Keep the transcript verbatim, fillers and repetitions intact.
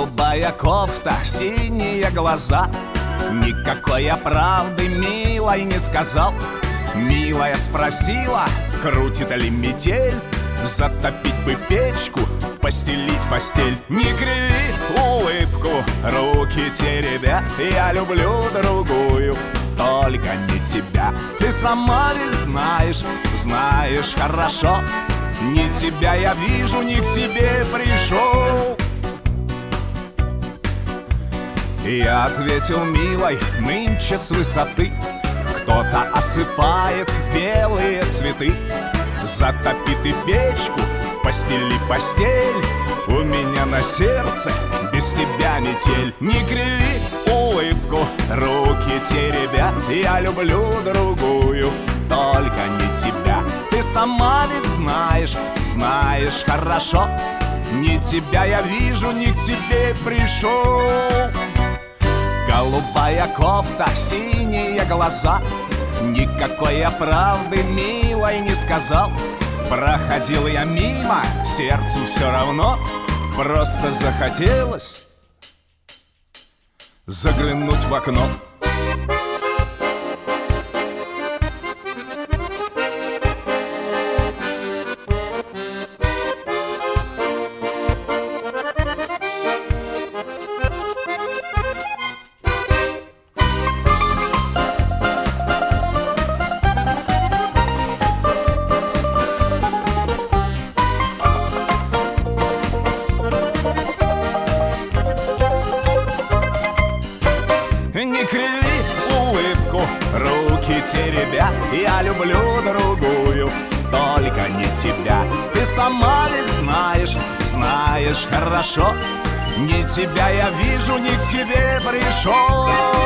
Голубая кофта, синие глаза. Никакой я правды, милой, не сказал. Милая спросила, крутит ли метель. Затопить бы печку, постелить постель. Не криви улыбку, руки теребя. Я люблю другую, только не тебя. Ты сама ведь знаешь, знаешь хорошо. Не тебя я вижу, не к тебе пришел. Я ответил милой, нынче с высоты кто-то осыпает белые цветы. Затопи ты печку, постели постель. У меня на сердце без тебя метель. Не криви улыбку, руки теребя. Я люблю другую, только не тебя. Ты сама ведь знаешь, знаешь хорошо. Не тебя я вижу, не к тебе пришел. Голубая кофта, синие глаза. Никакой я правды, милой, не сказал. Проходил я мимо, сердцу все равно. Просто захотелось заглянуть в окно. Не криви улыбку, руки теребя. Я люблю другую, только не тебя. Ты сама ведь знаешь, знаешь хорошо. Не тебя я вижу, не к тебе пришел.